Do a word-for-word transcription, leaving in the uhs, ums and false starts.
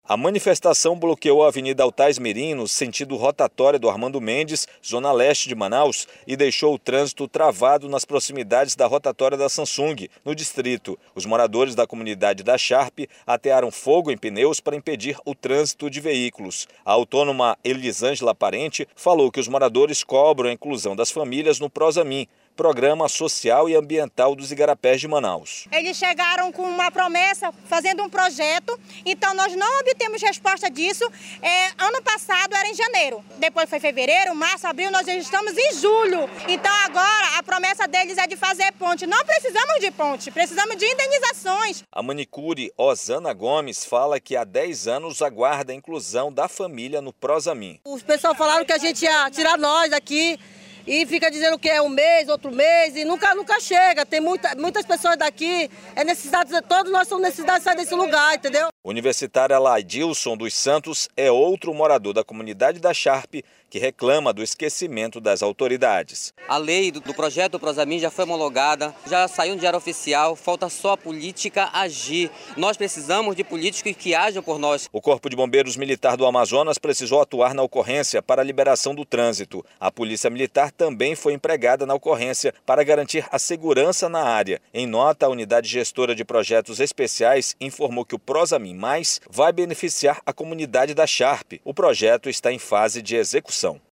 A manifestação bloqueou a Avenida Altais Mirim, no sentido rotatória do Armando Mendes, zona leste de Manaus, e deixou o trânsito travado nas proximidades da rotatória da Samsung, no distrito. Os moradores da comunidade da Sharp atearam fogo em pneus para impedir o trânsito de veículos. A autônoma Elisângela Parente falou que os moradores cobram a inclusão das famílias no Prosamin, Programa Social e Ambiental dos Igarapés de Manaus. Eles chegaram com uma promessa, fazendo um projeto, então nós não obtemos resposta disso. É, ano passado era em janeiro, depois foi fevereiro, março, abril, nós já estamos em julho. Então agora a promessa deles é de fazer ponte. Não precisamos de ponte, precisamos de indenizações. A manicure Osana Gomes fala que há dez anos aguarda a inclusão da família no Prosamin. Os pessoal falaram que a gente ia tirar nós daqui, e fica dizendo que é um mês, outro mês, e nunca, nunca chega. Tem muita, muitas pessoas daqui, é necessidade, todos nós somos necessidade de sair desse lugar, entendeu? O universitário Laidilson dos Santos é outro morador da comunidade da Sharp que reclama do esquecimento das autoridades. A lei do, do projeto do Prosamin já foi homologada, já saiu no diário oficial, falta só a política agir. Nós precisamos de políticos que ajam por nós. O Corpo de Bombeiros Militar do Amazonas precisou atuar na ocorrência para a liberação do trânsito. A Polícia Militar também foi empregada na ocorrência para garantir a segurança na área. Em nota, a Unidade Gestora de Projetos Especiais informou que o Prosamin Mais vai beneficiar a comunidade da Sharp. O projeto está em fase de execução.